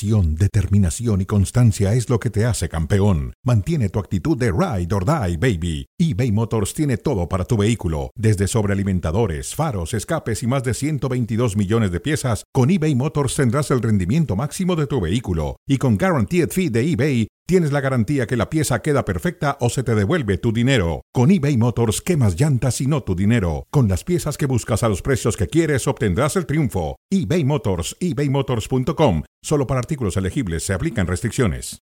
Pasión, determinación y constancia es lo que te hace campeón. Mantiene tu actitud de ride or die, baby. eBay Motors tiene todo para tu vehículo, desde sobrealimentadores, faros, escapes y más de 122 millones de piezas. Con eBay Motors tendrás el rendimiento máximo de tu vehículo. Y con Guaranteed Fee de eBay, tienes la garantía que la pieza queda perfecta o se te devuelve tu dinero. Con eBay Motors, quemas llantas y no tu dinero. Con las piezas que buscas a los precios que quieres, obtendrás el triunfo. eBay Motors, ebaymotors.com. Solo para artículos elegibles se aplican restricciones.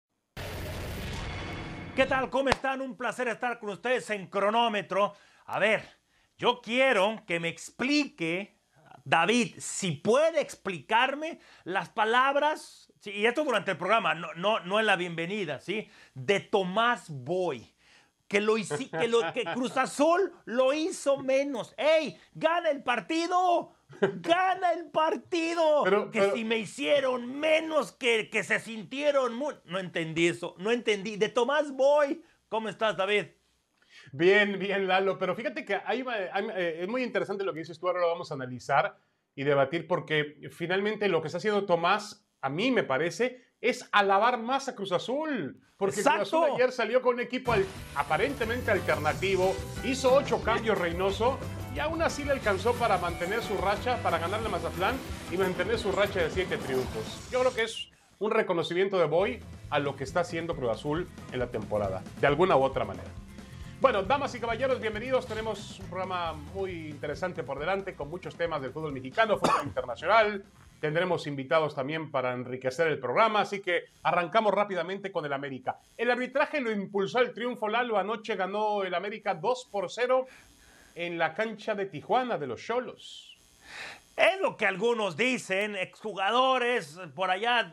¿Qué tal? ¿Cómo están? Un placer estar con ustedes en Cronómetro. A ver, yo quiero que me explique, David, si puede explicarme las palabras, sí, y esto durante el programa, no en la bienvenida, ¿sí? De Tomás Boy. Que Cruz Azul lo hizo menos. ¡Ey! ¡Gana el partido! ¡Gana el partido! Pero si me hicieron menos, que se sintieron muy... No entendí eso, no entendí. De Tomás Boy. ¿Cómo estás, David? Bien, Lalo, pero fíjate que es muy interesante lo que dices tú, ahora lo vamos a analizar y debatir porque finalmente lo que está haciendo Tomás, a mí me parece, es alabar más a Cruz Azul. Porque ¡Exacto! Cruz Azul ayer salió con un equipo aparentemente alternativo, hizo 8 cambios Reynoso y aún así le alcanzó para mantener su racha, para ganarle a Mazatlán y mantener su racha de 7 triunfos. Yo creo que es un reconocimiento de Boy a lo que está haciendo Cruz Azul en la temporada, de alguna u otra manera. Bueno, damas y caballeros, bienvenidos. Tenemos un programa muy interesante por delante con muchos temas del fútbol mexicano, fútbol internacional. Tendremos invitados también para enriquecer el programa, así que arrancamos rápidamente con el América. El arbitraje lo impulsó el triunfo, Lalo. Anoche ganó el América 2-0 en la cancha de Tijuana de los Xolos. Es lo que algunos dicen, exjugadores por allá.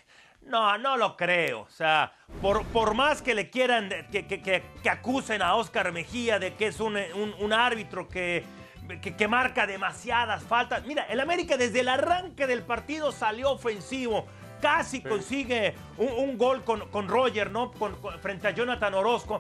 No lo creo. O sea, por más que le quieran, que acusen a Óscar Mejía de que es un árbitro que marca demasiadas faltas. Mira, el América desde el arranque del partido salió ofensivo. Casi consigue un gol con Roger, ¿no? Frente a Jonathan Orozco.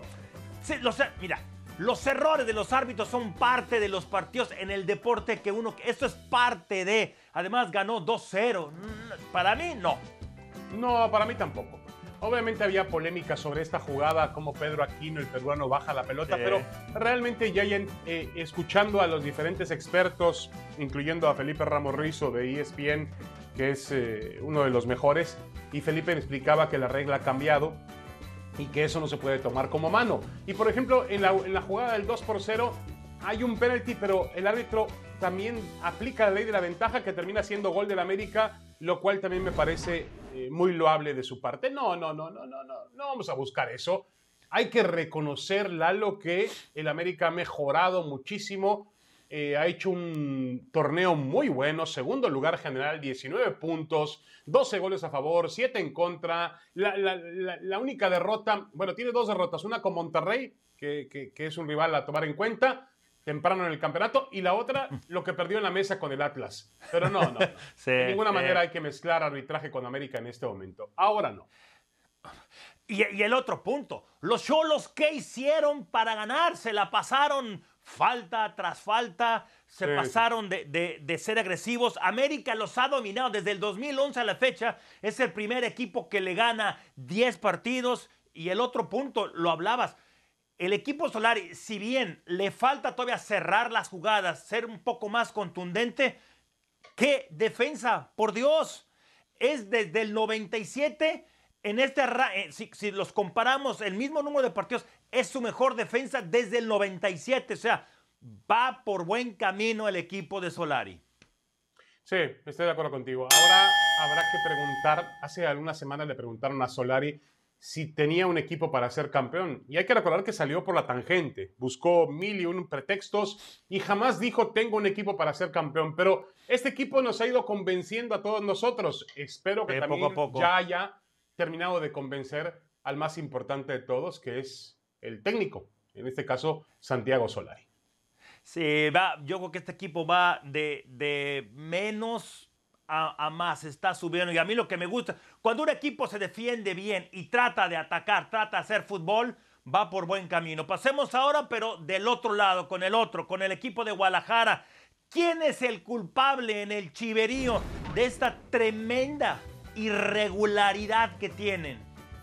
Mira, los errores de los árbitros son parte de los partidos en el deporte esto es parte de. Además ganó 2-0. Para mí, no. No, para mí tampoco. Obviamente había polémica sobre esta jugada, cómo Pedro Aquino, el peruano, baja la pelota, pero realmente ya escuchando a los diferentes expertos, incluyendo a Felipe Ramos Rizo de ESPN, que es uno de los mejores, y Felipe explicaba que la regla ha cambiado y que eso no se puede tomar como mano. Y por ejemplo, en la jugada del 2-0 hay un penalti, pero el árbitro también aplica la ley de la ventaja que termina siendo gol del América, lo cual también me parece muy loable de su parte. No vamos a buscar eso. Hay que reconocer, Lalo, que el América ha mejorado muchísimo, ha hecho un torneo muy bueno, segundo lugar general, 19 puntos, 12 goles a favor, 7 en contra. La única derrota, bueno, tiene 2 derrotas, una con Monterrey, que es un rival a tomar en cuenta, temprano en el campeonato, y la otra, lo que perdió en la mesa con el Atlas. Pero no. Sí, de ninguna manera hay que mezclar arbitraje con América en este momento. Ahora no. Y el otro punto, los Xolos, ¿qué hicieron para ganar? Se la pasaron falta tras falta, pasaron de ser agresivos. América los ha dominado desde el 2011 a la fecha. Es el primer equipo que le gana 10 partidos. Y el otro punto, lo hablabas, el equipo Solari, si bien le falta todavía cerrar las jugadas, ser un poco más contundente, ¿qué defensa? Por Dios, es desde el 97, si los comparamos, el mismo número de partidos, es su mejor defensa desde el 97, o sea, va por buen camino el equipo de Solari. Sí, estoy de acuerdo contigo. Ahora habrá que preguntar, hace algunas semanas le preguntaron a Solari si tenía un equipo para ser campeón. Y hay que recordar que salió por la tangente. Buscó 1001 pretextos y jamás dijo tengo un equipo para ser campeón. Pero este equipo nos ha ido convenciendo a todos nosotros. Espero que también poco a poco ya haya terminado de convencer al más importante de todos, que es el técnico. En este caso, Santiago Solari. Sí, yo creo que este equipo va de menos a más, está subiendo. Y a mí lo que me gusta, cuando un equipo se defiende bien y trata de atacar, trata de hacer fútbol, va por buen camino. Pasemos ahora, pero del otro lado, con el equipo de Guadalajara. ¿Quién es el culpable en el chiverío de esta tremenda irregularidad que tienen?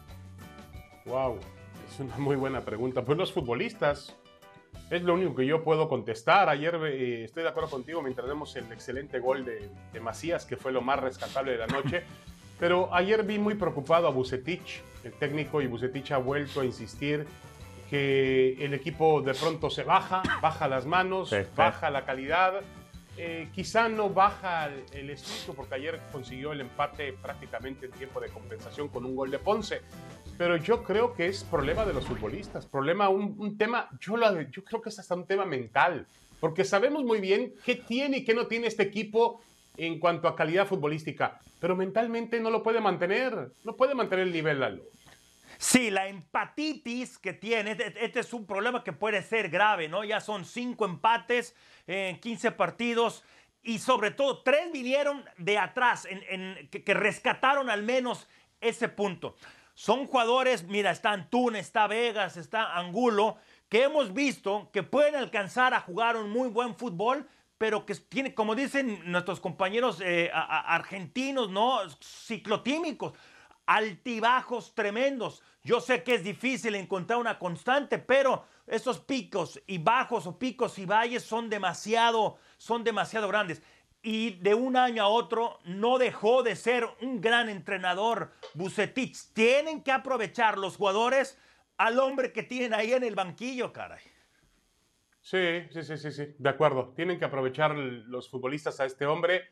Wow, es una muy buena pregunta. Pues los futbolistas, es lo único que yo puedo contestar. Ayer estoy de acuerdo contigo mientras vemos el excelente gol de Macías, que fue lo más rescatable de la noche. Pero ayer vi muy preocupado a Vucetich, el técnico, y Vucetich ha vuelto a insistir que el equipo de pronto se baja las manos, baja la calidad. Quizá no baja el espíritu, porque ayer consiguió el empate prácticamente en tiempo de compensación con un gol de Ponce. Pero yo creo que es problema de los futbolistas, un tema, yo creo que es hasta un tema mental, porque sabemos muy bien qué tiene y qué no tiene este equipo en cuanto a calidad futbolística, pero mentalmente no lo puede mantener, no puede mantener el nivel, Lalo. Sí, la empatitis que tiene, este es un problema que puede ser grave, ¿no? Ya son 5 empates en 15 partidos y sobre todo 3 vinieron de atrás, que rescataron al menos ese punto. Son jugadores, mira, está Antún, está Vegas, está Angulo, que hemos visto que pueden alcanzar a jugar un muy buen fútbol, pero que tiene, como dicen nuestros compañeros argentinos, ¿no? Ciclotímicos, altibajos tremendos. Yo sé que es difícil encontrar una constante, pero esos picos y bajos o picos y valles son demasiado grandes. Y de un año a otro no dejó de ser un gran entrenador Vucetich. Tienen que aprovechar los jugadores al hombre que tienen ahí en el banquillo, caray. Sí, de acuerdo. Tienen que aprovechar los futbolistas a este hombre.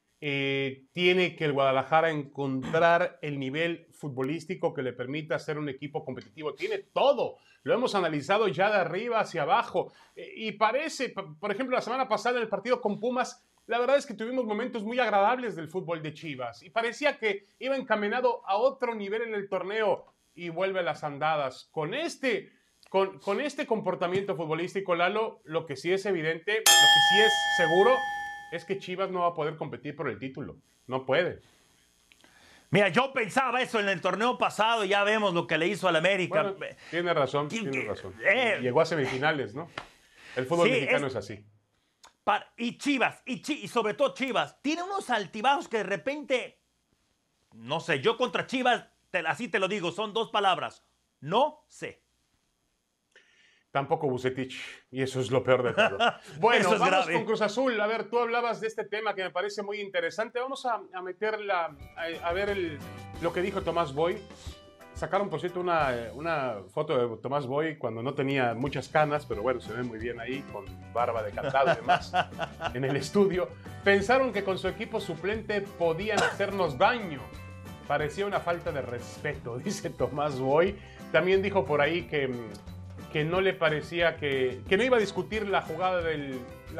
Tiene que el Guadalajara encontrar el nivel futbolístico que le permita ser un equipo competitivo. Tiene todo. Lo hemos analizado ya de arriba hacia abajo. Y parece, por ejemplo, la semana pasada en el partido con Pumas, la verdad es que tuvimos momentos muy agradables del fútbol de Chivas. Y parecía que iba encaminado a otro nivel en el torneo y vuelve a las andadas. Con este comportamiento futbolístico, Lalo, lo que sí es evidente, lo que sí es seguro, es que Chivas no va a poder competir por el título. No puede. Mira, yo pensaba eso en el torneo pasado, ya vemos lo que le hizo al América. Bueno, tiene razón. Llegó a semifinales, ¿no? El fútbol mexicano es así. Y Chivas, y sobre todo Chivas, tiene unos altibajos que de repente, no sé, yo contra Chivas, así te lo digo, son 2 palabras, no sé. Tampoco Vucetich, y eso es lo peor de todo. Bueno, vamos grave. Con Cruz Azul. A ver, tú hablabas de este tema que me parece muy interesante. Vamos a meterla, a ver lo que dijo Tomás Boy. Sacaron, por cierto, una foto de Tomás Boy cuando no tenía muchas canas, pero bueno, se ve muy bien ahí, con barba de cantado y demás, en el estudio. Pensaron que con su equipo suplente podían hacernos daño. Parecía una falta de respeto, dice Tomás Boy. También dijo por ahí que no le parecía que no iba a discutir la jugada de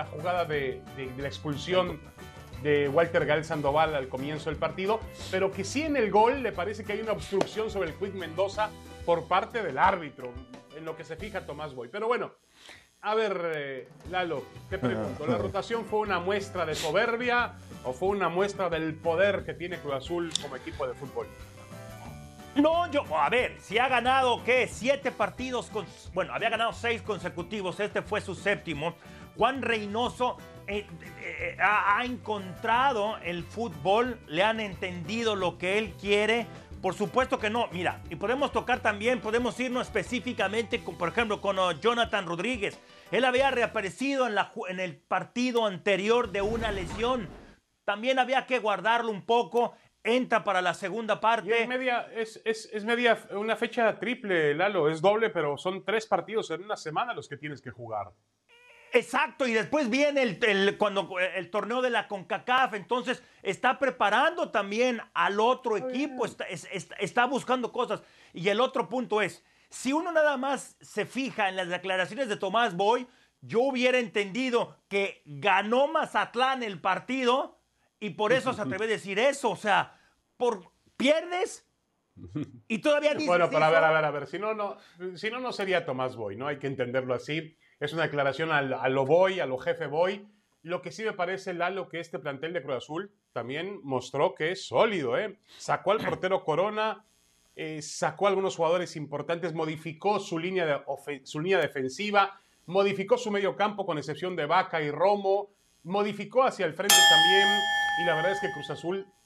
la expulsión de Walter Gael Sandoval al comienzo del partido, pero que sí en el gol le parece que hay una obstrucción sobre el Quick Mendoza por parte del árbitro, en lo que se fija Tomás Boy. Pero bueno, a ver, Lalo, te pregunto, ¿la rotación fue una muestra de soberbia o fue una muestra del poder que tiene Cruz Azul como equipo de fútbol? No, a ver, si ha ganado, ¿qué? 7 partidos, había ganado 6 consecutivos, este fue su 7º. Juan Reynoso ha encontrado el fútbol, le han entendido lo que él quiere. Por supuesto que no, mira, y podemos tocar también, podemos irnos específicamente, por ejemplo, con Jonathan Rodríguez. Él había reaparecido en el partido anterior de una lesión. También había que guardarlo un poco. Entra para la segunda parte. Es media una fecha triple, Lalo. Es doble, pero son 3 partidos en una semana los que tienes que jugar. Exacto, y después viene el torneo de la CONCACAF, entonces está preparando también al otro equipo, está buscando cosas. Y el otro punto es, si uno nada más se fija en las declaraciones de Tomás Boy, yo hubiera entendido que ganó Mazatlán el partido y por eso se atreve a decir eso, o sea, pierdes y todavía dices... Bueno, pero a ver, si no sería Tomás Boy, ¿no? Hay que entenderlo así. Es una declaración a lo Boy, a lo jefe Boy. Lo que sí me parece, Lalo, que este plantel de Cruz Azul también mostró que es sólido, ¿eh? Sacó al portero Corona, sacó a algunos jugadores importantes, modificó su línea defensiva, modificó su medio campo con excepción de Vaca y Romo, modificó hacia el frente también, y la verdad es que Cruz Azul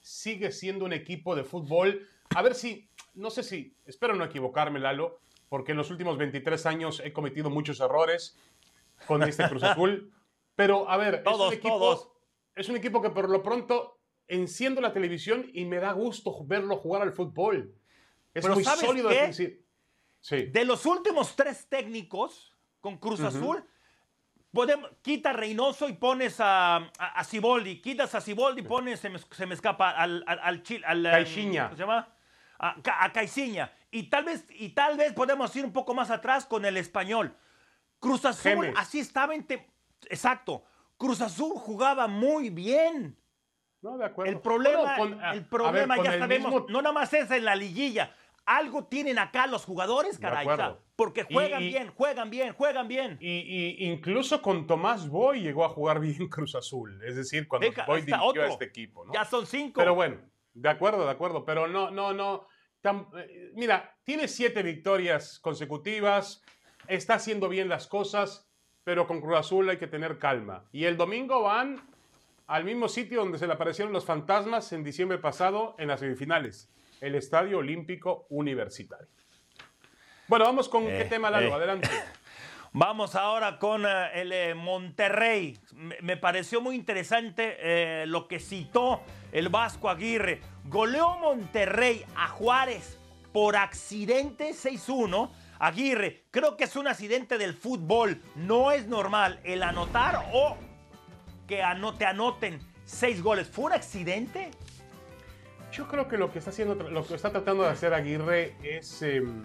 sigue siendo un equipo de fútbol. A ver si, no sé si, espero no equivocarme, Lalo, porque en los últimos 23 años he cometido muchos errores con este Cruz Azul. Pero, a ver, es un equipo que por lo pronto enciendo la televisión y me da gusto verlo jugar al fútbol. Es pero muy ¿sabes sólido qué? al principio. Sí. De los últimos 3 técnicos con Cruz Azul, quita a Reynoso y pones a Siboldi. Quitas a Siboldi y pones, se me escapa, al Caixinha. ¿cómo se llama? A Caixinha. Y tal vez podemos ir un poco más atrás con el Español. Cruz Azul, Gemes. así estaba exacto. Cruz Azul jugaba muy bien. No, de acuerdo. El problema, con ya el sabemos, mismo- no nada más es en la liguilla. Algo tienen acá los jugadores, caray. acuerdo. O sea, porque juegan bien. Y incluso con Tomás Boy llegó a jugar bien Cruz Azul. Es decir, cuando Boy dirigió a este equipo, ¿no? Ya son 5. Pero bueno, de acuerdo. Pero no. Mira, tiene 7 victorias consecutivas. Está haciendo bien las cosas, pero con Cruz Azul hay que tener calma. Y el domingo van al mismo sitio donde se le aparecieron los fantasmas en diciembre pasado en las semifinales, el Estadio Olímpico Universitario. Bueno, vamos con qué tema, Lalo, adelante. Vamos ahora con el Monterrey. Me pareció muy interesante lo que citó el Vasco Aguirre. Goleó Monterrey a Juárez por accidente 6-1. Aguirre, creo que es un accidente del fútbol. No es normal el anotar o que te anoten 6 goles. ¿Fue un accidente? Yo creo que lo que está tratando de hacer Aguirre es,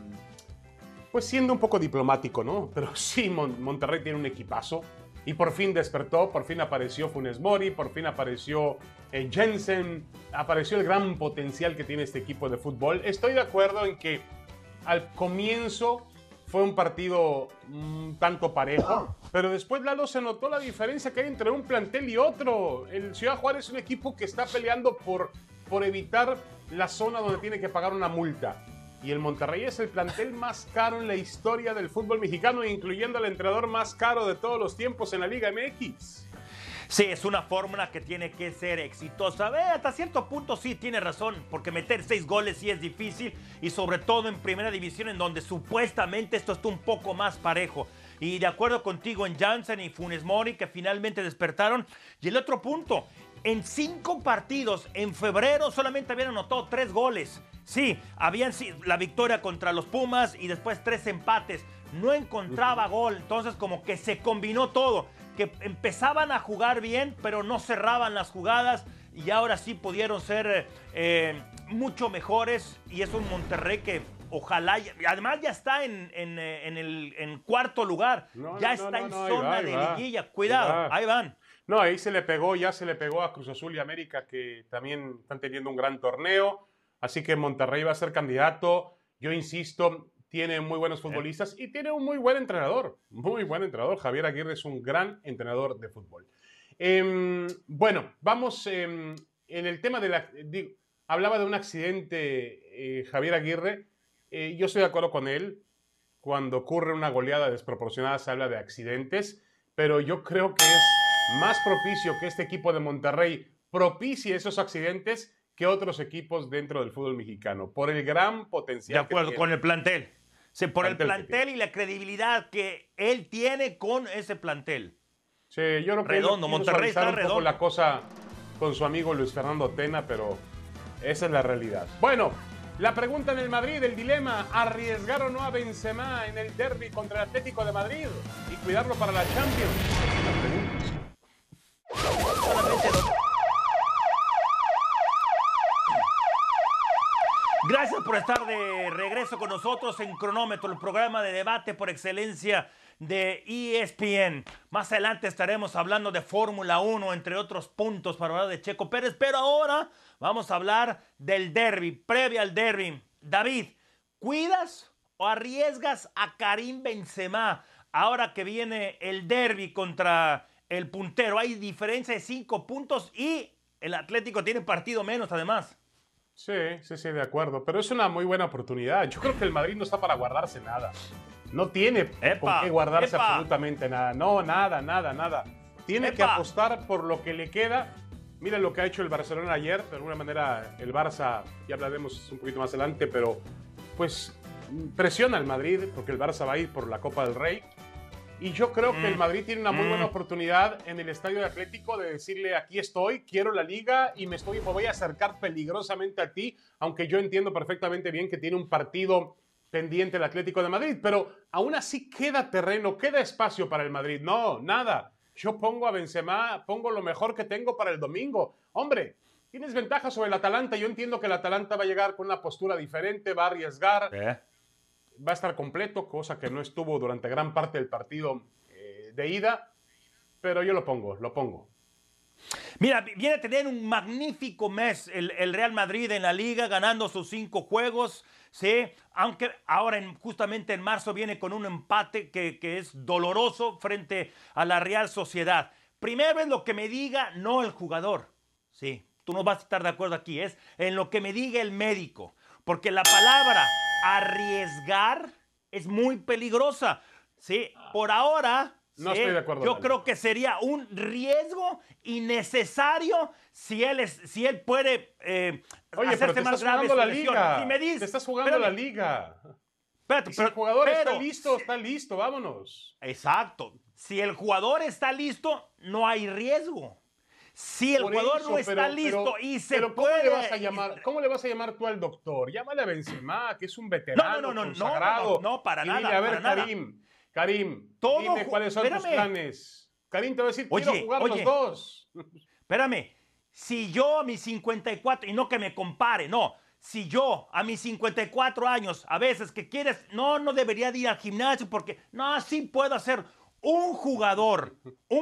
pues siendo un poco diplomático, ¿no? Pero sí, Monterrey tiene un equipazo y por fin despertó, por fin apareció Funes Mori, por fin apareció Jensen, apareció el gran potencial que tiene este equipo de fútbol. Estoy de acuerdo en que al comienzo fue un partido tanto parejo, pero después, Lalo, se notó la diferencia que hay entre un plantel y otro. El Ciudad Juárez es un equipo que está peleando por evitar la zona donde tiene que pagar una multa. Y el Monterrey es el plantel más caro en la historia del fútbol mexicano, incluyendo al entrenador más caro de todos los tiempos en la Liga MX. Sí, es una fórmula que tiene que ser exitosa. Hasta cierto punto sí tiene razón, porque meter 6 goles sí es difícil, y sobre todo en primera división, en donde supuestamente esto está un poco más parejo. Y de acuerdo contigo en Jansen y Funes Mori, que finalmente despertaron. Y el otro punto, en 5 partidos en febrero solamente habían anotado 3 goles. Sí, habían la victoria contra los Pumas y después 3 empates. No encontraba gol, entonces como que se combinó todo. Que empezaban a jugar bien, pero no cerraban las jugadas, y ahora sí pudieron ser mucho mejores. Y es un Monterrey que ojalá, además ya está en cuarto lugar, está en zona de liguilla. Cuidado, ahí van. No, ahí se le pegó a Cruz Azul y América, que también están teniendo un gran torneo. Así que Monterrey va a ser candidato. Yo insisto, tiene muy buenos futbolistas y tiene un muy buen entrenador. Muy buen entrenador. Javier Aguirre es un gran entrenador de fútbol. Bueno, vamos en el tema de hablaba de un accidente Javier Aguirre. Yo estoy de acuerdo con él. Cuando ocurre una goleada desproporcionada se habla de accidentes, pero yo creo que es más propicio que este equipo de Monterrey propicie esos accidentes que otros equipos dentro del fútbol mexicano, por el gran potencial. De acuerdo con el plantel. Sí, por el plantel y la credibilidad que él tiene con ese plantel. Sí, yo creo que redondo, Monterrey está un redondo. poco la cosa con su amigo Luis Fernando Tena, pero esa es la realidad. Bueno, la pregunta en el Madrid, el dilema: ¿arriesgar o no a Benzema en el derbi contra el Atlético de Madrid y cuidarlo para la Champions? La pregunta. Gracias por estar de regreso con nosotros en Cronómetro, el programa de debate por excelencia de ESPN. Más adelante estaremos hablando de Fórmula 1, entre otros puntos, para hablar de Checo Pérez, pero ahora vamos a hablar del derbi, previa al derbi. David, ¿cuidas o arriesgas a Karim Benzema ahora que viene el derbi contra el puntero? Hay diferencia de 5 puntos y el Atlético tiene partido menos además. Sí, de acuerdo. Pero es una muy buena oportunidad. Yo creo que el Madrid no está para guardarse nada. No tiene con qué guardarse absolutamente nada. No, nada. Tiene que apostar por lo que le queda Mira lo que ha hecho el Barcelona ayer. De alguna manera el Barça, ya hablaremos un poquito más adelante, pero pues presiona al Madrid porque el Barça va a ir por la Copa del Rey. Y yo creo que el Madrid tiene una muy buena oportunidad en el Estadio de Atlético de decirle, aquí estoy, quiero la Liga y me voy a acercar peligrosamente a ti, aunque yo entiendo perfectamente bien que tiene un partido pendiente el Atlético de Madrid, pero aún así queda terreno, queda espacio para el Madrid. No, nada. Yo pongo a Benzema, pongo lo mejor que tengo para el domingo. Hombre, tienes ventaja sobre el Atalanta. Yo entiendo que el Atalanta va a llegar con una postura diferente, va a arriesgar. Va a estar completo, cosa que no estuvo durante gran parte del partido de ida, pero yo lo pongo. Mira, viene a tener un magnífico mes el Real Madrid en la Liga, ganando sus 5 juegos, ¿sí? Aunque ahora justamente en marzo viene con un empate que es doloroso frente a la Real Sociedad. Primero es lo que me diga, no el jugador, ¿sí? Tú no vas a estar de acuerdo aquí, es en lo que me diga el médico, porque la palabra arriesgar es muy peligrosa, ¿sí? Por ahora, no estoy de acuerdo. Yo creo que sería un riesgo innecesario si él puede hacerse más grave su lesión. Si me dices, te estás jugando la Liga. Espérate, si el jugador está listo, vámonos. Exacto. Si el jugador está listo, no hay riesgo. Si el jugador no está listo y se puede... ¿Cómo le vas a llamar tú al doctor? Llámale a Benzema, que es un veterano consagrado. No, para nada. Dile, a ver, Karim, dime cuáles son tus planes. Karim te va a decir, quiero jugar los dos. Espérame, si yo a mis 54, y no que me compare, no. Si yo a mis 54 años, a veces que quieres, no debería de ir al gimnasio porque, no, sí puedo hacer... Un jugador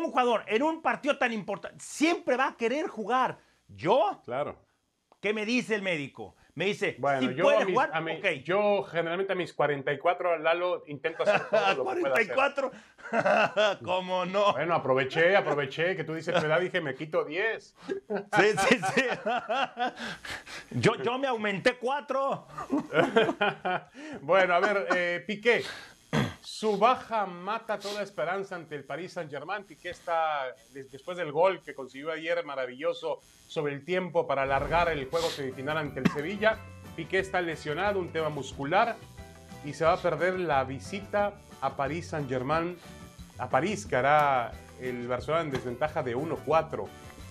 en un partido tan importante siempre va a querer jugar. ¿Yo? Claro. ¿Qué me dice el médico? Me dice, bueno, si puede jugar, okay. Yo generalmente a mis 44, Lalo, intento hacer todo lo que pueda hacer. ¿44? ¿Cómo no? Bueno, aproveché que tú dices tu edad, dije, me quito 10. Sí. Yo me aumenté 4. Bueno, a ver, Piqué. Su baja mata toda esperanza ante el Paris Saint-Germain. Piqué está, después del gol que consiguió ayer maravilloso sobre el tiempo para alargar el juego semifinal ante el Sevilla, Piqué está lesionado, un tema muscular, y se va a perder la visita a Paris Saint-Germain, a París, que hará el Barcelona en desventaja de 1-4.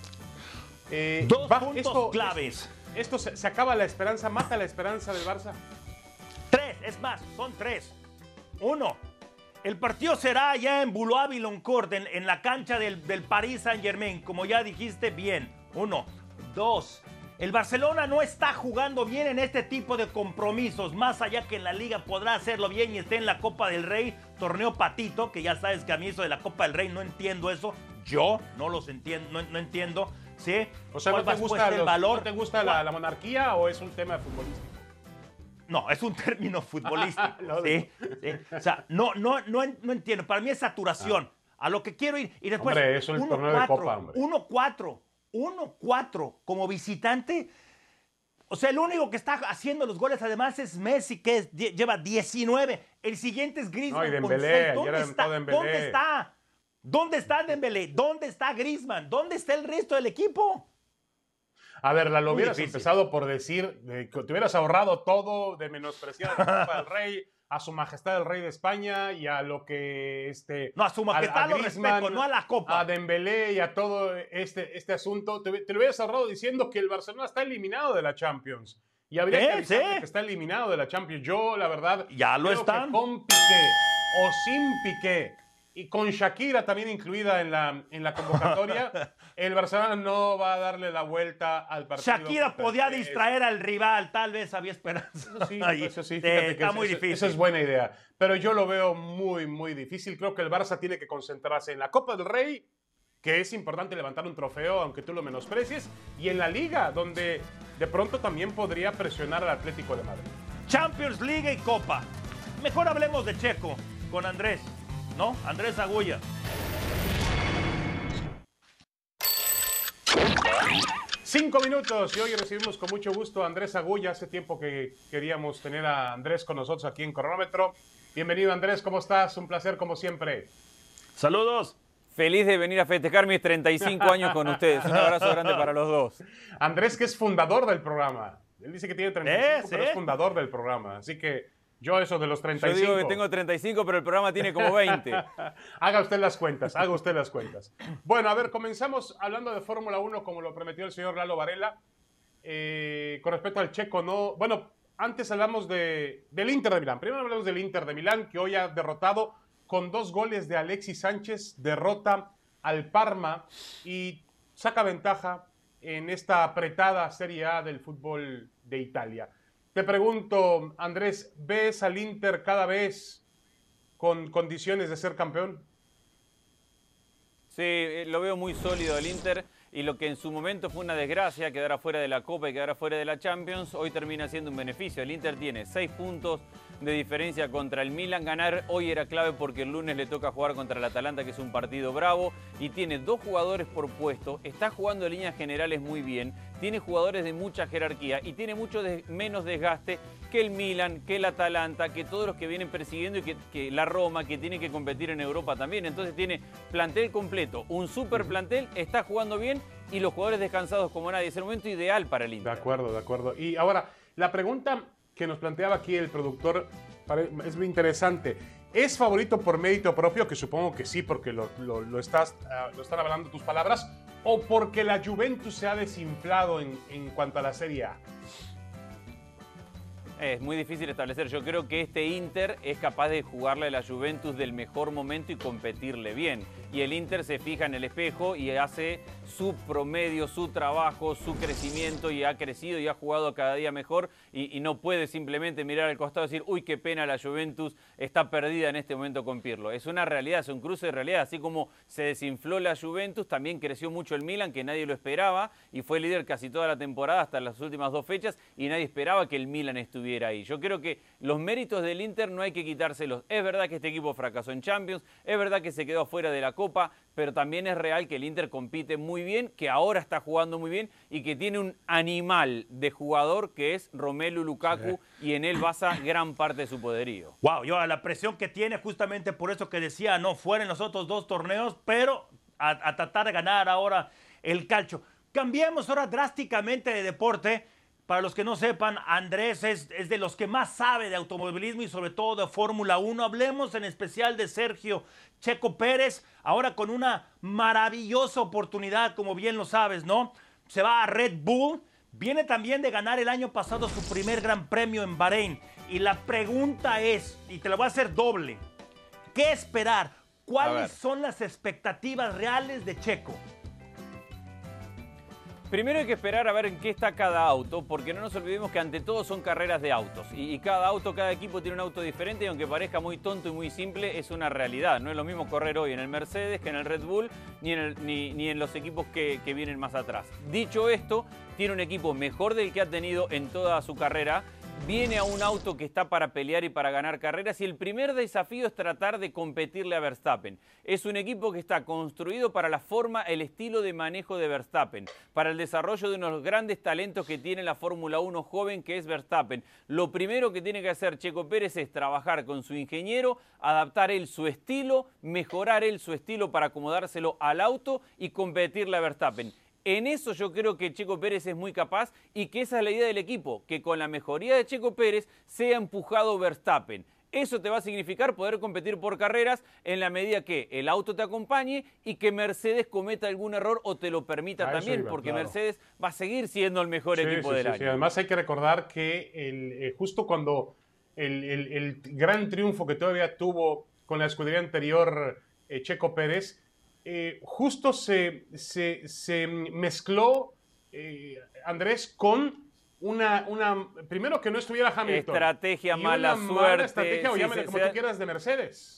Dos puntos claves. Esto se acaba la esperanza, mata la esperanza del Barça. 3, es más, son 3. 1. El partido será allá en Boulogne-Billancourt, en la cancha del Paris Saint-Germain, como ya dijiste bien. 1. 2. El Barcelona no está jugando bien en este tipo de compromisos, más allá que en la Liga podrá hacerlo bien y esté en la Copa del Rey, torneo patito, que ya sabes que a mí eso de la Copa del Rey no entiendo eso. Yo no los entiendo, no entiendo, ¿sí? O sea, ¿no te gusta la monarquía o es un tema futbolístico? No, es un término futbolístico, ¿sí? O sea, no entiendo. Para mí es saturación. A lo que quiero ir. Y después, hombre, eso es el torneo de Copa, hombre. 1-4 como visitante. O sea, el único que está haciendo los goles además es Messi, que lleva 19. El siguiente es Griezmann. No, y Dembélé. ¿Dónde está? ¿Dónde está Dembélé? ¿Dónde está Griezmann? ¿Dónde está el resto del equipo? A ver, lo hubieras empezado por decir que te hubieras ahorrado todo de menospreciar a la Copa del Rey, a su majestad el rey de España y a lo que... No, a su majestad lo respeto, no a la Copa. A Dembélé y a todo este asunto. Te lo hubieras ahorrado diciendo que el Barcelona está eliminado de la Champions. Y habría que avisar que está eliminado de la Champions. Yo, la verdad, ya lo están. Que con Piqué o sin Piqué y con Shakira también incluida en la convocatoria, el Barcelona no va a darle la vuelta al partido. Shakira podía distraer al rival, tal vez había esperanza. Eso sí, fíjate que muy difícil. Esa es buena idea. Pero yo lo veo muy, muy difícil. Creo que el Barça tiene que concentrarse en la Copa del Rey, que es importante levantar un trofeo, aunque tú lo menosprecies, y en la Liga, donde de pronto también podría presionar al Atlético de Madrid. Champions League y Copa. Mejor hablemos de Checo con Andrés. ¿No? Andrés Agulla. Cinco minutos y hoy recibimos con mucho gusto a Andrés Agulla. Hace tiempo que queríamos tener a Andrés con nosotros aquí en Cronómetro. Bienvenido, Andrés, ¿cómo estás? Un placer como siempre. Saludos. Feliz de venir a festejar mis 35 años con ustedes. Un abrazo grande para los dos. Andrés, que es fundador del programa. Él dice que tiene 35, pero es ¿Sí? fundador del programa. Así que yo eso de los 35... Yo digo que tengo 35, pero el programa tiene como 20. Haga usted las cuentas, haga usted las cuentas. Bueno, a ver, comenzamos hablando de Fórmula 1, como lo prometió el señor Lalo Varela. Con respecto al Checo, no... Bueno, antes hablamos del Inter de Milán. Primero hablamos del Inter de Milán, que hoy ha derrotado con 2 goles de Alexis Sánchez, derrota al Parma y saca ventaja en esta apretada Serie A del fútbol de Italia. Te pregunto, Andrés, ¿ves al Inter cada vez con condiciones de ser campeón? Sí, lo veo muy sólido el Inter, y lo que en su momento fue una desgracia, quedar afuera de la Copa y quedar afuera de la Champions, hoy termina siendo un beneficio. El Inter tiene 6 puntos de diferencia contra el Milan. Ganar hoy era clave porque el lunes le toca jugar contra el Atalanta, que es un partido bravo, y tiene 2 jugadores por puesto. Está jugando en líneas generales muy bien, tiene jugadores de mucha jerarquía y tiene mucho menos desgaste que el Milan, que el Atalanta, que todos los que vienen persiguiendo, y que la Roma, que tiene que competir en Europa también. Entonces tiene plantel completo, un super plantel, está jugando bien y los jugadores descansados como nadie. Es el momento ideal para el Inter. De acuerdo, de acuerdo. Y ahora, la pregunta que nos planteaba aquí el productor es muy interesante. ¿Es favorito por mérito propio? Que supongo que sí, porque lo están hablando tus palabras. ¿O porque la Juventus se ha desinflado en cuanto a la Serie A? Es muy difícil establecer. Yo creo que este Inter es capaz de jugarle a la Juventus del mejor momento y competirle bien. Y el Inter se fija en el espejo y hace su promedio, su trabajo, su crecimiento, y ha crecido y ha jugado cada día mejor. Y no puede simplemente mirar al costado y decir, uy, qué pena, la Juventus está perdida en este momento con Pirlo. Es una realidad, es un cruce de realidad. Así como se desinfló la Juventus, también creció mucho el Milan, que nadie lo esperaba, y fue líder casi toda la temporada hasta las últimas 2 fechas, y nadie esperaba que el Milan estuviera ahí. Yo creo que los méritos del Inter no hay que quitárselos. Es verdad que este equipo fracasó en Champions, es verdad que se quedó afuera de la Copa, pero también es real que el Inter compite muy bien, que ahora está jugando muy bien y que tiene un animal de jugador que es Romelu Lukaku, y en él basa gran parte de su poderío. Wow, yo a la presión que tiene, justamente por eso que decía, no, fuera en los otros 2 torneos, pero a tratar de ganar ahora el calcio. Cambiemos ahora drásticamente de deporte. Para los que no sepan, Andrés es de los que más sabe de automovilismo y sobre todo de Fórmula 1. Hablemos en especial de Sergio Checo Pérez, ahora con una maravillosa oportunidad, como bien lo sabes, ¿no? Se va a Red Bull, viene también de ganar el año pasado su primer gran premio en Bahrein. Y la pregunta es, y te lo voy a hacer doble, ¿qué esperar? ¿Cuáles son las expectativas reales de Checo? Primero hay que esperar a ver en qué está cada auto, porque no nos olvidemos que ante todo son carreras de autos. Y cada auto, cada equipo tiene un auto diferente, y aunque parezca muy tonto y muy simple, es una realidad. No es lo mismo correr hoy en el Mercedes que en el Red Bull, ni en los equipos que vienen más atrás. Dicho esto, tiene un equipo mejor del que ha tenido en toda su carrera. Viene a un auto que está para pelear y para ganar carreras, y el primer desafío es tratar de competirle a Verstappen. Es un equipo que está construido para la forma, el estilo de manejo de Verstappen, para el desarrollo de unos grandes talentos que tiene la Fórmula 1 joven, que es Verstappen. Lo primero que tiene que hacer Checo Pérez es trabajar con su ingeniero, adaptar él su estilo, mejorar él su estilo para acomodárselo al auto y competirle a Verstappen. En eso yo creo que Checo Pérez es muy capaz, y que esa es la idea del equipo, que con la mejoría de Checo Pérez sea empujado Verstappen. Eso te va a significar poder competir por carreras en la medida que el auto te acompañe y que Mercedes cometa algún error o te lo permita también, porque claro, Mercedes va a seguir siendo el mejor equipo del año. Sí. Además hay que recordar que justo cuando el gran triunfo que todavía tuvo con la escudería anterior Checo Pérez, justo se mezcló Andrés con una primero que no estuviera Hamilton, estrategia, y mala una suerte, mala estrategia, o sí, llámale como tú quieras, de Mercedes.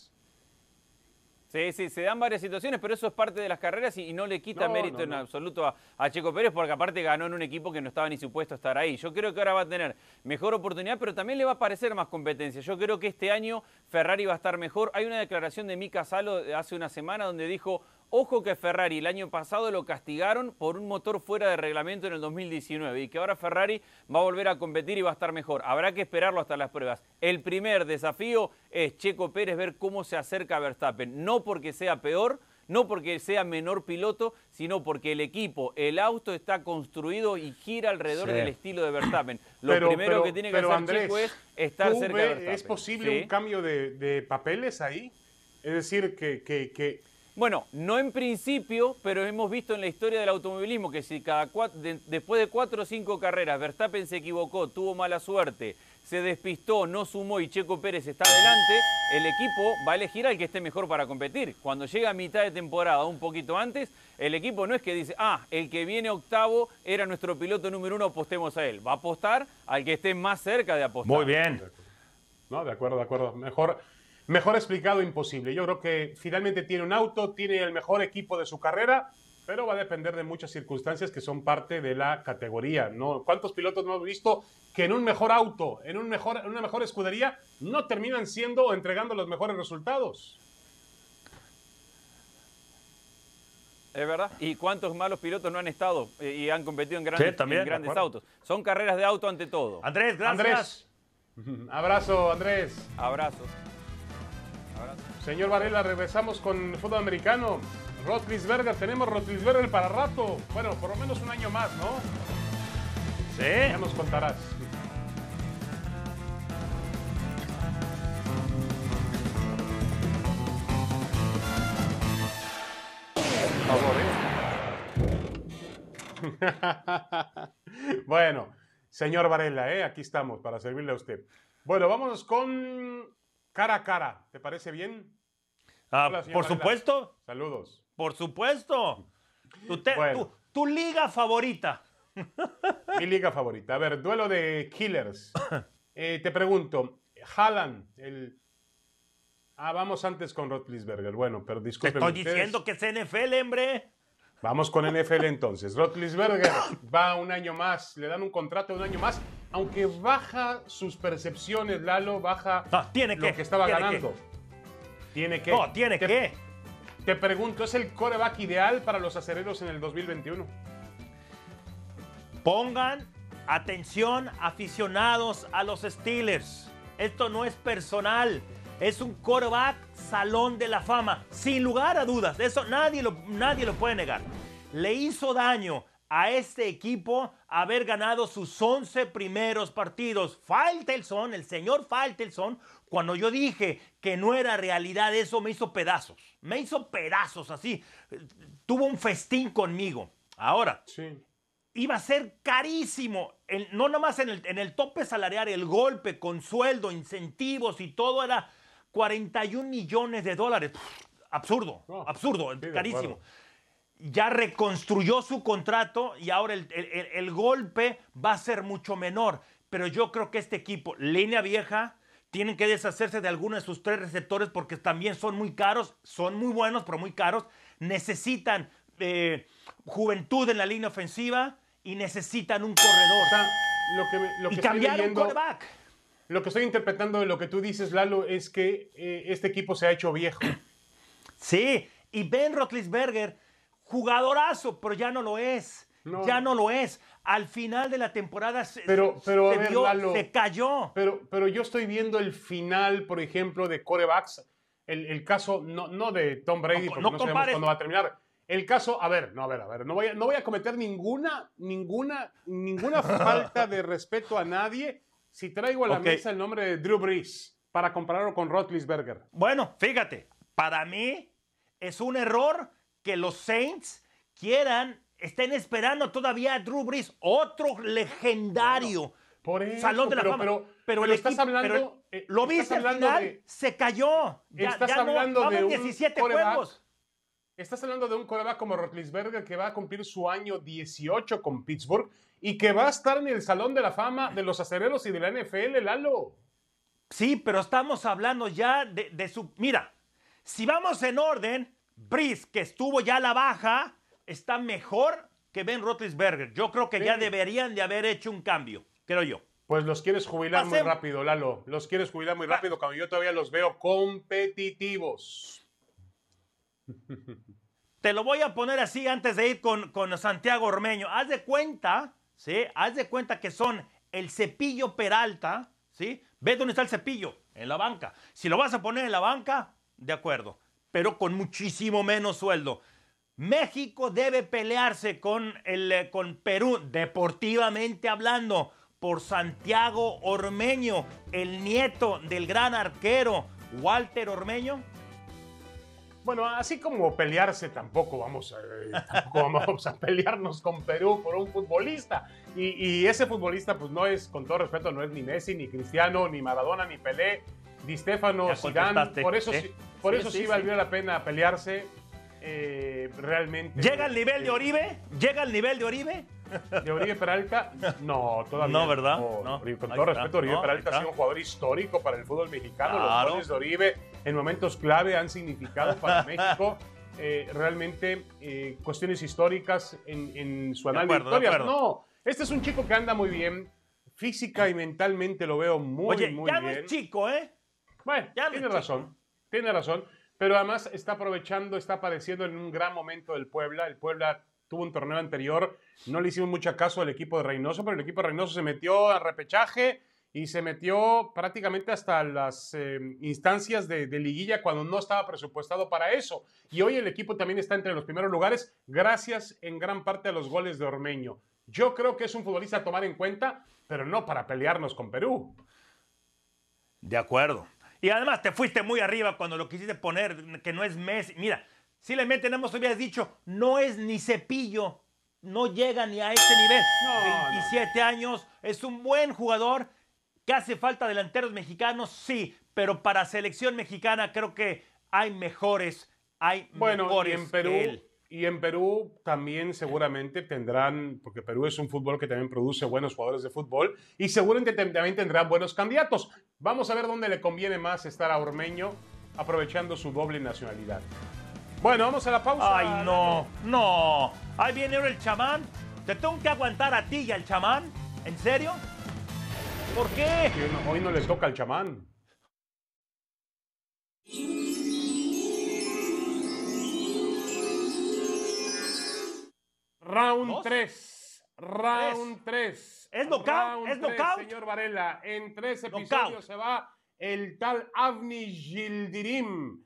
Sí, se dan varias situaciones, pero eso es parte de las carreras y no le quita mérito en absoluto a Checo Pérez, porque aparte ganó en un equipo que no estaba ni supuesto a estar ahí. Yo creo que ahora va a tener mejor oportunidad, pero también le va a parecer más competencia. Yo creo que este año Ferrari va a estar mejor. Hay una declaración de Mika Salo hace una semana donde dijo: ojo que Ferrari el año pasado lo castigaron por un motor fuera de reglamento en el 2019 y que ahora Ferrari va a volver a competir y va a estar mejor. Habrá que esperarlo hasta las pruebas. El primer desafío es Checo Pérez ver cómo se acerca a Verstappen. No porque sea peor, no porque sea menor piloto, sino porque el equipo, el auto está construido y gira alrededor del estilo de Verstappen. Lo primero que tiene que hacer Andrés, Checo es estar cerca de Verstappen. ¿Es posible un cambio de papeles ahí? Es decir, que... Bueno, no en principio, pero hemos visto en la historia del automovilismo que si después de 4 o 5 carreras Verstappen se equivocó, tuvo mala suerte, se despistó, no sumó y Checo Pérez está adelante, el equipo va a elegir al que esté mejor para competir. Cuando llega a mitad de temporada, un poquito antes, el equipo no es que dice, el que viene octavo era nuestro piloto número 1, apostemos a él. Va a apostar al que esté más cerca de apostar. Muy bien. No, de acuerdo. Mejor explicado imposible. Yo creo que finalmente tiene un auto, tiene el mejor equipo de su carrera, pero va a depender de muchas circunstancias que son parte de la categoría, ¿no? ¿Cuántos pilotos no hemos visto que en un mejor auto, en una mejor escudería, no terminan siendo o entregando los mejores resultados? Es verdad. ¿Y cuántos malos pilotos no han estado y han competido en grandes autos? Son carreras de auto ante todo. Andrés, gracias. Abrazo, Andrés. Abrazo. Señor Varela, regresamos con el fútbol americano. Roethlisberger, tenemos Roethlisberger para rato. Bueno, por lo menos un año más, ¿no? Sí. Ya nos contarás. Por favor, Bueno, señor Varela, aquí estamos para servirle a usted. Bueno, vámonos con cara a cara. ¿Te parece bien? Hola, por supuesto. Saludos. Por supuesto. Tu liga favorita. Mi liga favorita. A ver, duelo de killers. Te pregunto, Haaland, vamos antes con Roethlisberger. Bueno, pero disculpen. Te estoy diciendo que es NFL, hombre. Vamos con NFL entonces. Roethlisberger va un año más, le dan un contrato de un año más, aunque baja sus percepciones, Lalo, baja lo que estaba ganando. ¿Tiene que? No, tiene que. Te pregunto, ¿es el quarterback ideal para los acereros en el 2021? Pongan atención, aficionados a los Steelers. Esto no es personal. Es un quarterback salón de la fama, sin lugar a dudas. Eso nadie lo puede negar. Le hizo daño a este equipo haber ganado sus 11 primeros partidos. Faitelson, el señor Faitelson, cuando yo dije que no era realidad eso, me hizo pedazos. Me hizo pedazos así. Tuvo un festín conmigo. Ahora, sí, iba a ser carísimo. No nomás en el tope salarial, el golpe con sueldo, incentivos y todo era $41 millones. Absurdo, absurdo, sí, carísimo. Ya reconstruyó su contrato y ahora el golpe va a ser mucho menor. Pero yo creo que este equipo, línea vieja, tienen que deshacerse de algunos de sus 3 receptores porque también son muy caros, son muy buenos, pero muy caros. Necesitan juventud en la línea ofensiva y necesitan un corredor. O sea, lo que y cambiar un quarterback. Lo que estoy interpretando de lo que tú dices, Lalo, es que este equipo se ha hecho viejo. Sí, y Ben Roethlisberger, jugadorazo, pero ya no lo es. No. Ya no lo es. Al final de la temporada se cayó. Pero yo estoy viendo el final, por ejemplo, de quarterbacks. El caso, no de Tom Brady, porque no sabemos cuándo va a terminar. El caso, no voy a cometer ninguna falta de respeto a nadie si traigo a la mesa el nombre de Drew Brees para compararlo con Roethlisberger. Bueno, fíjate, para mí es un error que los Saints estén esperando todavía a Drew Brees, otro legendario. Por eso, salón de la fama. Pero el estás equipo, hablando, lo viste al final, se cayó. Estás hablando de 17 juegos. Estás hablando de un quarterback como Roethlisberger que va a cumplir su año 18 con Pittsburgh y que va a estar en el Salón de la Fama de los acereros y de la NFL, Lalo. Sí, pero estamos hablando ya de su... Mira, si vamos en orden, Brees, que estuvo ya a la baja, está mejor que Ben Roethlisberger. Yo creo que ya deberían de haber hecho un cambio, creo yo. Pues los quieres jubilar muy rápido, Lalo. Los quieres jubilar muy rápido cuando yo todavía los veo competitivos. Te lo voy a poner así antes de ir con Santiago Ormeño. Haz de cuenta, ¿sí? Haz de cuenta que son el Cepillo Peralta, ¿sí? ¿Ves dónde está el Cepillo? En la banca. Si lo vas a poner en la banca, de acuerdo. pero con muchísimo menos sueldo. México debe pelearse con Perú, deportivamente hablando, por Santiago Ormeño, el nieto del gran arquero Walter Ormeño. Bueno, así como pelearse, tampoco vamos a pelearnos con Perú por un futbolista. Y ese futbolista, pues no es, con todo respeto, no es ni Messi, ni Cristiano, ni Maradona, ni Pelé, Di Stéfano, Zidane. Por eso sí valió la pena pelearse. Realmente. ¿Llega al nivel de Oribe? ¿Llega al nivel de Oribe? ¿De Oribe Peralta? No, todavía no. ¿Verdad? No. Con todo respeto, Oribe Peralta ha sido un jugador histórico para el fútbol mexicano. Claro. Los goles de Oribe en momentos clave han significado para México realmente cuestiones históricas en su análisis de victorias. No, este es un chico que anda muy bien, física y mentalmente lo veo muy bien. Oye, ya no es chico, ¿eh? Bueno, tiene razón. Pero además está aprovechando, está apareciendo en un gran momento del Puebla. El Puebla tuvo un torneo anterior, no le hicimos mucho caso al equipo de Reynoso, pero el equipo de Reynoso se metió a repechaje y se metió prácticamente hasta las instancias de liguilla cuando no estaba presupuestado para eso. Y hoy el equipo también está entre los primeros lugares, gracias en gran parte a los goles de Ormeño. Yo creo que es un futbolista a tomar en cuenta, pero no para pelearnos con Perú. De acuerdo. Y además te fuiste muy arriba cuando lo quisiste poner, que no es Messi. Mira, simplemente nada más hubieras dicho, no es ni Cepillo, no llega ni a ese nivel. 27 años, es un buen jugador, que hace falta delanteros mexicanos, sí, pero para selección mexicana creo que hay mejores, mejores y en Perú, que él. Y en Perú también seguramente tendrán, porque Perú es un fútbol que también produce buenos jugadores de fútbol, y seguramente también tendrán buenos candidatos. Vamos a ver dónde le conviene más estar a Ormeño, aprovechando su doble nacionalidad. Bueno, vamos a la pausa. Ay, no. Ahí viene ahora el chamán. ¿Te tengo que aguantar a ti y al chamán? ¿En serio? ¿Por qué? Hoy no le toca al chamán. Round 3. Round 3. ¿Es knockout? ¿Es knockout? Señor Varela, en 3 episodios se va el tal Avni Yildirim.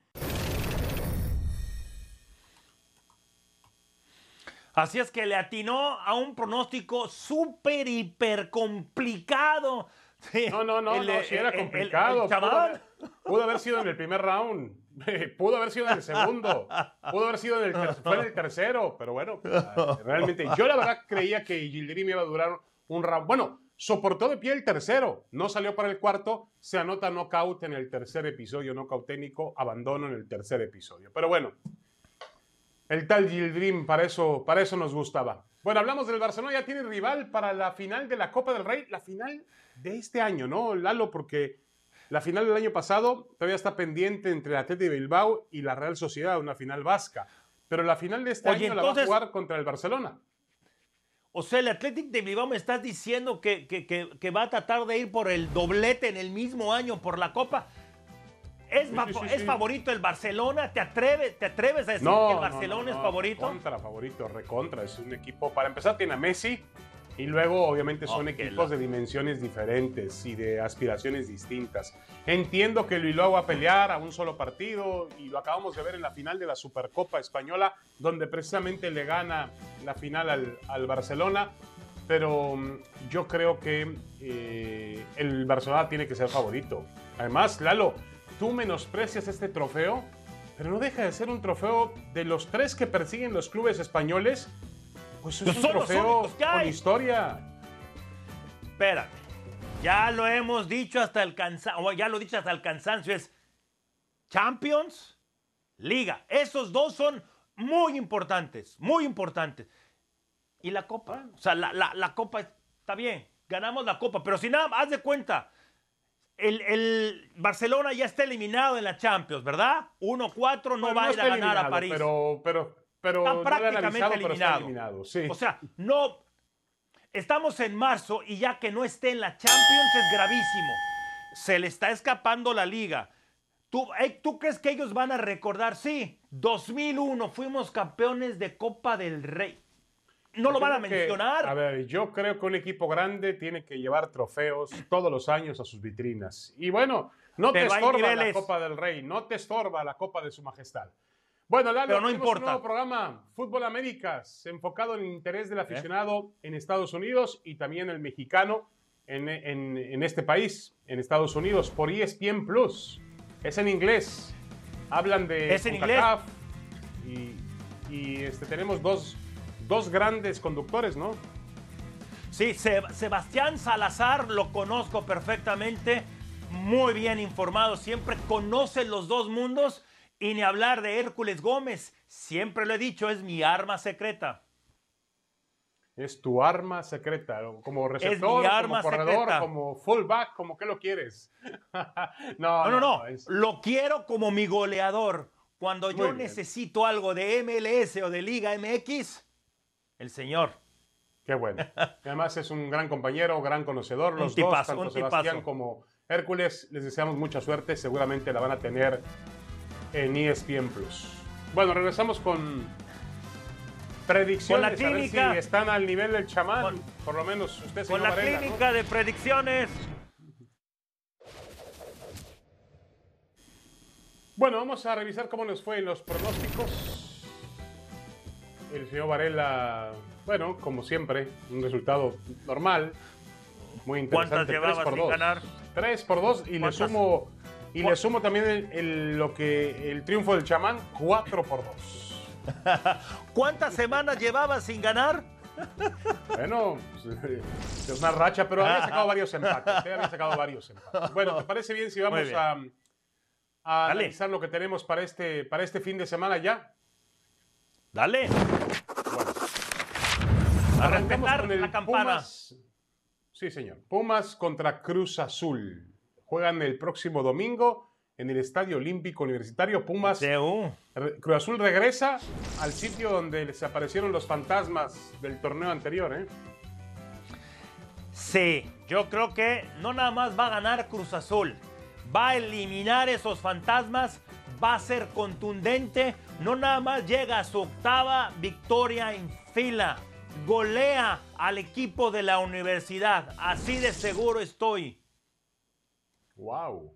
Así es que le atinó a un pronóstico súper, hiper complicado. Sí, sí era complicado. El chamán. Pudo haber sido en el primer round. Pudo haber sido en el segundo. Pudo haber sido fue en el tercero. Pero bueno, realmente yo la verdad creía que Yildirim iba a durar un round. Bueno, soportó de pie el tercero. No salió para el cuarto. Se anota knockout en el tercer episodio. Knockout técnico. Abandono en el tercer episodio. Pero bueno, el tal Yildirim, para eso nos gustaba. Bueno, hablamos del Barcelona. Ya tiene rival para la final de la Copa del Rey. La final de este año, ¿no, Lalo? Porque la final del año pasado todavía está pendiente entre el Athletic de Bilbao y la Real Sociedad, una final vasca. Pero la final de este año la va a jugar contra el Barcelona. O sea, el Athletic de Bilbao me estás diciendo que va a tratar de ir por el doblete en el mismo año por la Copa. ¿Es favorito el Barcelona? ¿Te atreves a decir que el Barcelona es favorito? Favorito, recontra. Es un equipo, para empezar, tiene a Messi. Y luego, obviamente, son equipos de dimensiones diferentes y de aspiraciones distintas. Entiendo que el Bilbao va a pelear a un solo partido y lo acabamos de ver en la final de la Supercopa Española, donde precisamente le gana la final al Barcelona. Pero yo creo que el Barcelona tiene que ser favorito. Además, Lalo, tú menosprecias este trofeo, pero no deja de ser un trofeo de los 3 que persiguen los clubes españoles. Pues es un trofeo con historia. Espérate, ya lo hemos dicho hasta el cansancio, es Champions, Liga. Esos dos son muy importantes, muy importantes. Y la Copa, o sea, la Copa está bien, ganamos la Copa, pero si nada, haz de cuenta, el Barcelona ya está eliminado en la Champions, ¿verdad? 1-4 no va a ir a ganar a París. Pero está prácticamente eliminado. Sí. O sea, no. Estamos en marzo y ya que no esté en la Champions es gravísimo. Se le está escapando la liga. ¿Tú crees que ellos van a recordar? Sí, 2001 fuimos campeones de Copa del Rey. no lo van a Yo creo que, mencionar. a ver, yo creo que un equipo grande tiene que llevar trofeos todos los años a sus vitrinas. Y bueno, no te Pero hay estorba la niveles. Copa del Rey, no te estorba la Copa de Su Majestad. Bueno, Lalo, Pero no tenemos importa. un nuevo programa, Fútbol Américas, enfocado en el interés del aficionado en Estados Unidos y también el mexicano en este país, en Estados Unidos, por ESPN Plus. Es en inglés. Hablan de ¿Es en CONCACAF y tenemos dos grandes conductores, ¿no? Sí, Sebastián Salazar lo conozco perfectamente, muy bien informado, siempre conoce los dos mundos. Y ni hablar de Hércules Gómez, siempre lo he dicho, es mi arma secreta. Es tu arma secreta, como receptor, mi arma como corredor, secreta. como fullback, como que lo quieres. No. Lo quiero como mi goleador. Cuando yo bien. necesito algo de MLS o de Liga MX, el señor. Qué bueno. Además es un gran compañero, gran conocedor. Los Un tipazo, dos, tanto un Sebastián tipazo. como Hércules, les deseamos mucha suerte. Seguramente la van a tener en ESPN Plus. Bueno, regresamos con predicciones. Con la a ver clínica. si están al nivel del chamán. Con- por lo menos usted, Con señor la Varela, clínica de predicciones. Bueno, vamos a revisar cómo nos fue en los pronósticos. El señor Varela, bueno, como siempre, un resultado normal, muy interesante. ¿Cuántas llevaba 3 por sin 2. ganar? 3 por 2 y le sumo también el triunfo del chamán, 4 por 2. ¿Cuántas semanas llevaba sin ganar? Bueno, es una racha, pero había sacado varios empates. Bueno, ¿te parece bien si vamos Muy bien. a Dale. analizar lo que tenemos para este fin de semana ya? Dale. A Arrancamos respetar con el la campana. Pumas. Sí, señor. Pumas contra Cruz Azul. Juegan el próximo domingo en el Estadio Olímpico Universitario. Pumas. Cruz Azul regresa al sitio donde les aparecieron los fantasmas del torneo anterior, ¿eh? Sí, yo creo que no nada más va a ganar Cruz Azul, va a eliminar esos fantasmas, va a ser contundente, no nada más llega a su octava victoria en fila, golea al equipo de la universidad, así de seguro estoy. ¡Wow!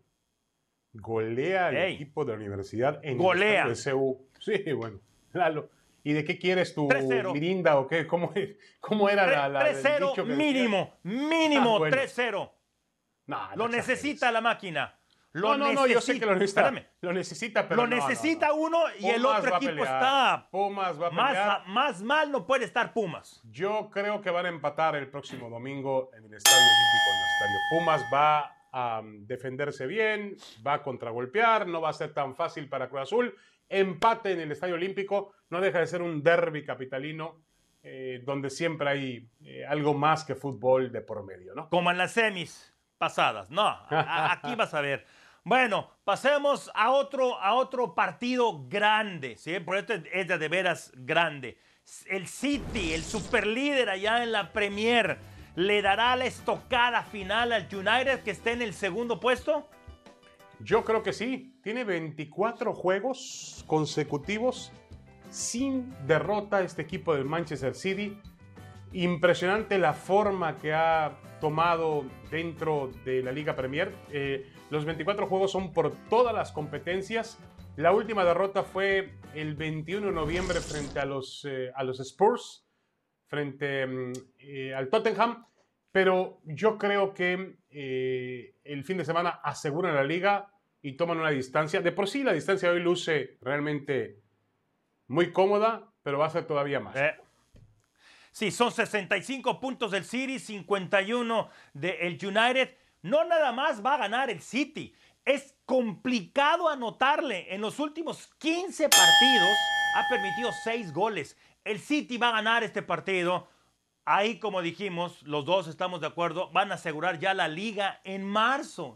Golea al Ey. equipo de la universidad en Golea. el estadio de CU. Sí, bueno. Lalo. ¿Y de qué quieres tu 3-0. mirinda o qué? ¿Cómo era el 3-0 dicho que mínimo, decía? mínimo Bueno. 3-0. No, Lo no necesita exageres. la máquina. No, yo sé que lo necesita. Espérame. Lo necesita, pero Lo necesita uno y el Pumas otro va a equipo pelear. está Pumas va a pelear. más mal no puede estar Pumas. Yo creo que van a empatar el próximo domingo en el Estadio Olímpico Universitario. Pumas va a defenderse bien, va a contragolpear, no va a ser tan fácil para Cruz Azul. Empate en el Estadio Olímpico no deja de ser un derbi capitalino donde siempre hay algo más que fútbol de por medio, ¿no? Como en las semis pasadas. No, aquí vas a ver. Bueno, pasemos a otro partido grande, ¿sí? Por esto es de veras grande. El City, el superlíder allá en la Premier, ¿le dará la estocada final al United que esté en el segundo puesto? Yo creo que sí. Tiene 24 juegos consecutivos sin derrota este equipo del Manchester City. Impresionante la forma que ha tomado dentro de la Liga Premier. Los 24 juegos son por todas las competencias. La última derrota fue el 21 de noviembre frente a los Spurs, frente al Tottenham. Pero yo creo que el fin de semana aseguran la liga y toman una distancia. De por sí la distancia hoy luce realmente muy cómoda, pero va a ser todavía más. Sí, son 65 puntos del City, 51 del United. No nada más va a ganar el City. Es complicado anotarle. En los últimos 15 partidos ha permitido 6 goles. El City va a ganar este partido. Ahí, como dijimos, los dos estamos de acuerdo, van a asegurar ya la liga en marzo.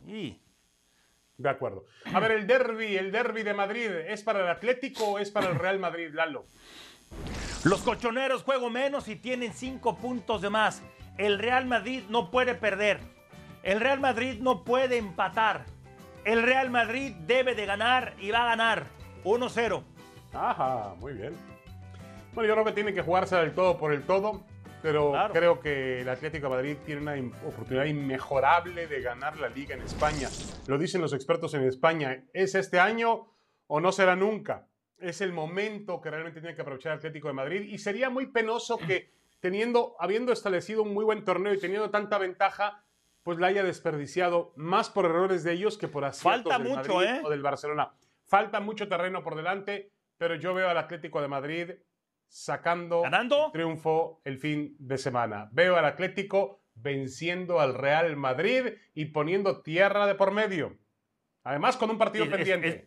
De acuerdo. A ver, el derbi de Madrid, ¿es para el Atlético o es para el Real Madrid, Lalo? Los colchoneros juegan menos y tienen 5 puntos de más. El Real Madrid no puede perder. El Real Madrid no puede empatar. El Real Madrid debe de ganar y va a ganar 1-0. Ajá, muy bien. Bueno, yo creo que tiene que jugarse del todo por el todo, pero Claro. creo que el Atlético de Madrid tiene una oportunidad inmejorable de ganar la Liga en España. Lo dicen los expertos en España. ¿Es este año o no será nunca? Es el momento que realmente tiene que aprovechar el Atlético de Madrid y sería muy penoso que habiendo establecido un muy buen torneo y teniendo tanta ventaja, pues la haya desperdiciado más por errores de ellos que por aciertos Falta del mucho, Madrid o del Barcelona. Falta mucho terreno por delante, pero yo veo al Atlético de Madrid sacando ¿Ganando? el triunfo el fin de semana. Veo al Atlético venciendo al Real Madrid y poniendo tierra de por medio. Además, con un partido pendiente.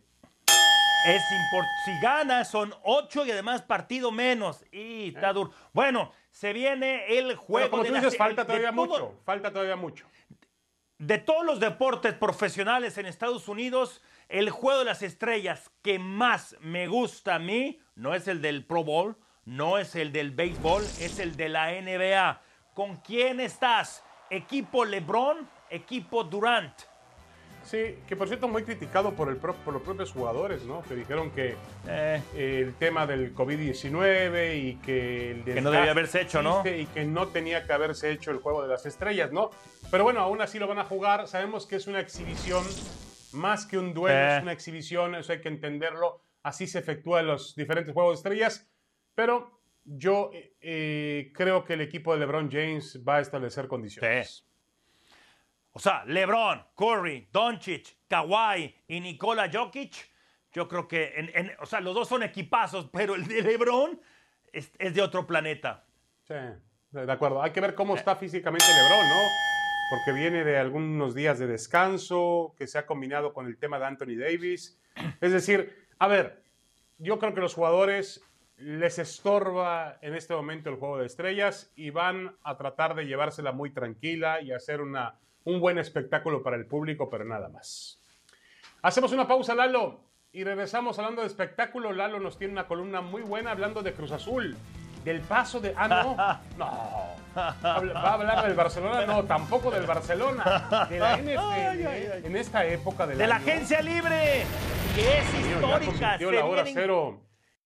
Si gana, son 8 y además partido menos. Y está duro. Bueno, se viene el juego. Pero como tú dices, falta todavía todo. mucho. Falta todavía mucho. De todos los deportes profesionales en Estados Unidos, el juego de las estrellas que más me gusta a mí no es el del Pro Bowl, no es el del béisbol, es el de la NBA. ¿Con quién estás? ¿Equipo LeBron? ¿Equipo Durant? Sí, que por cierto muy criticado por los propios jugadores, ¿no? Que dijeron que el tema del COVID-19 y que Que no debía haberse hecho, ¿no? Y que no tenía que haberse hecho el juego de las estrellas, ¿no? Pero bueno, aún así lo van a jugar. Sabemos que es una exhibición, más que un duelo, es una exhibición, eso hay que entenderlo. Así se efectúan los diferentes juegos de estrellas. Pero yo creo que el equipo de LeBron James va a establecer condiciones. Sí. O sea, LeBron, Curry, Doncic, Kawhi y Nikola Jokic, yo creo que, o sea, los dos son equipazos, pero el de LeBron es de otro planeta. Sí, de acuerdo. Hay que ver cómo está físicamente LeBron, ¿no? Porque viene de algunos días de descanso, que se ha combinado con el tema de Anthony Davis. Es decir, a ver, yo creo que los jugadores les estorba en este momento el juego de estrellas y van a tratar de llevársela muy tranquila y hacer un buen espectáculo para el público, pero nada más. Hacemos una pausa, Lalo, y regresamos hablando de espectáculo. Lalo nos tiene una columna muy buena hablando de Cruz Azul, del paso de... Ah, no. ¿Va a hablar del Barcelona? No, tampoco del Barcelona. De la NFL, en esta época del De la año. agencia libre, que es histórica. Ya convirtió la hora cero.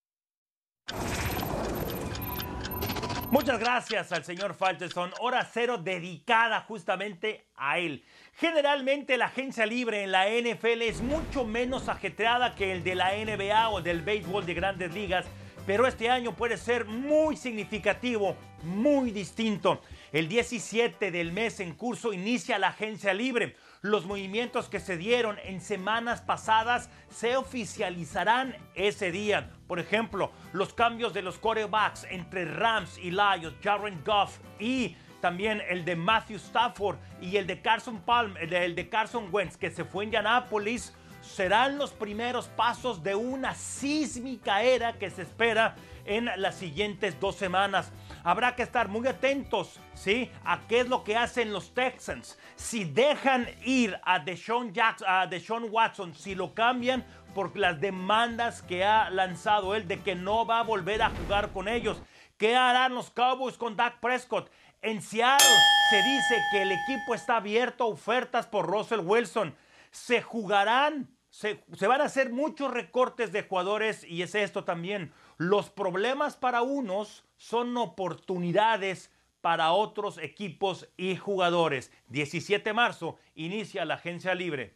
Muchas gracias al señor Falterson. Hora cero dedicada justamente a él. Generalmente la agencia libre en la NFL es mucho menos ajetreada que el de la NBA o del béisbol de grandes ligas, pero este año puede ser muy significativo, muy distinto. El 17 del mes en curso inicia la agencia libre. Los movimientos que se dieron en semanas pasadas se oficializarán ese día. Por ejemplo, los cambios de los quarterbacks entre Rams y Lions, Jared Goff, y también el de Matthew Stafford y el de Carson Wentz, que se fue a Indianápolis, serán los primeros pasos de una sísmica era que se espera en las siguientes 2 semanas. Habrá que estar muy atentos, ¿sí?, a qué es lo que hacen los Texans. Si dejan ir a Deshaun Watson, si lo cambian por las demandas que ha lanzado él de que no va a volver a jugar con ellos. ¿Qué harán los Cowboys con Dak Prescott? En Seattle se dice que el equipo está abierto a ofertas por Russell Wilson. Se van a hacer muchos recortes de jugadores y es esto también. Los problemas para unos son oportunidades para otros equipos y jugadores. 17 de marzo inicia la agencia libre.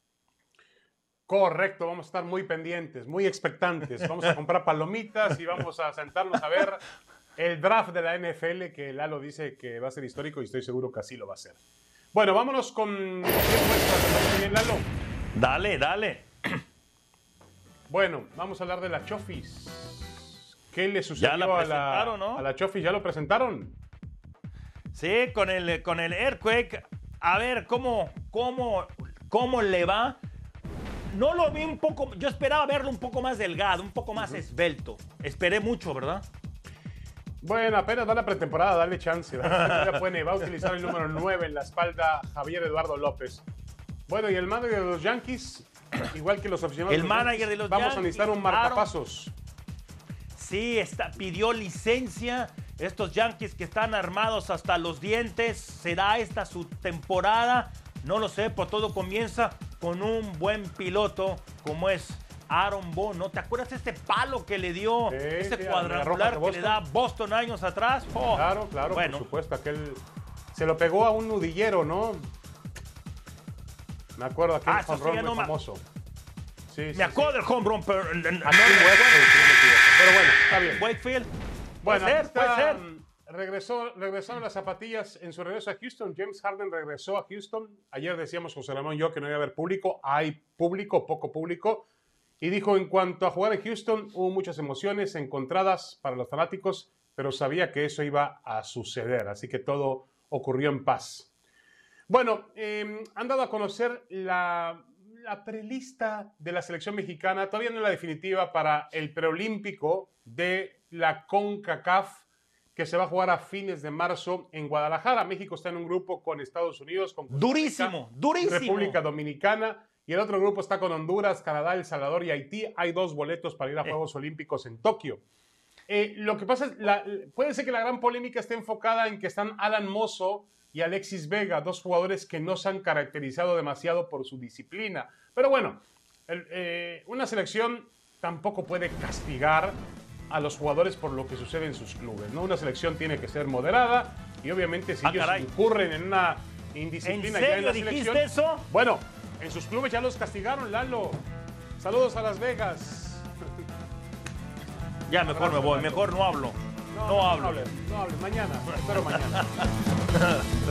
Correcto, vamos a estar muy pendientes, muy expectantes. Vamos a comprar palomitas y vamos a sentarnos a ver el draft de la NFL, que Lalo dice que va a ser histórico y estoy seguro que así lo va a ser. Bueno, vámonos con... bien, Lalo. Dale. Bueno, vamos a hablar de la Chofis. ¿Qué le sucedió Ya la presentaron, a la Chofis? ¿Ya lo presentaron? Sí, con el Earthquake. A ver, ¿cómo le va? No lo vi un poco... Yo esperaba verlo un poco más delgado, un poco más esbelto. Esperé mucho, ¿verdad? Bueno, apenas va la pretemporada, dale chance. Va a utilizar el número 9 en la espalda Javier Eduardo López. Bueno, y el manager de los Yankees, igual que los aficionados de los Yankees, vamos a necesitar un marcapasos. Sí, pidió licencia. Estos Yankees que están armados hasta los dientes. ¿Será esta su temporada? No lo sé, pero todo comienza con un buen piloto como es Aaron Boone, ¿no? ¿Te acuerdas este palo que le dio, ese sí, cuadrangular que le da Boston años atrás? Oh, claro, bueno. por supuesto, aquel se lo pegó a un nudillero, ¿no? Me acuerdo aquel eso home sí, run muy no famoso. Sí, Me acuerdo del home run, pero Pero bueno, está bien. Wakefield. Bueno, puede ser. Regresaron las zapatillas en su regreso a Houston. James Harden regresó a Houston. Ayer decíamos José Ramón y yo que no iba a haber público. Hay público, poco público. Y dijo, en cuanto a jugar en Houston, hubo muchas emociones encontradas para los fanáticos, pero sabía que eso iba a suceder. Así que todo ocurrió en paz. Bueno, han dado a conocer la prelista de la selección mexicana. Todavía no es la definitiva para el preolímpico de la CONCACAF, que se va a jugar a fines de marzo en Guadalajara. México está en un grupo con Estados Unidos, con Costa Rica, durísimo. República Dominicana, y el otro grupo está con Honduras, Canadá, El Salvador y Haití. Hay 2 boletos para ir a Juegos Olímpicos en Tokio. Lo que pasa es, puede ser que la gran polémica esté enfocada en que están Alan Mozo y Alexis Vega, 2 jugadores que no se han caracterizado demasiado por su disciplina. Pero bueno, una selección tampoco puede castigar a los jugadores por lo que sucede en sus clubes, ¿no? Una selección tiene que ser moderada y obviamente si ellos incurren en una indisciplina ya en la selección... eso? Bueno, en sus clubes ya los castigaron, Lalo. Saludos a Las Vegas. Ya mejor me voy, mejor no hablo. No hablo. No hables. Mañana, espero mañana.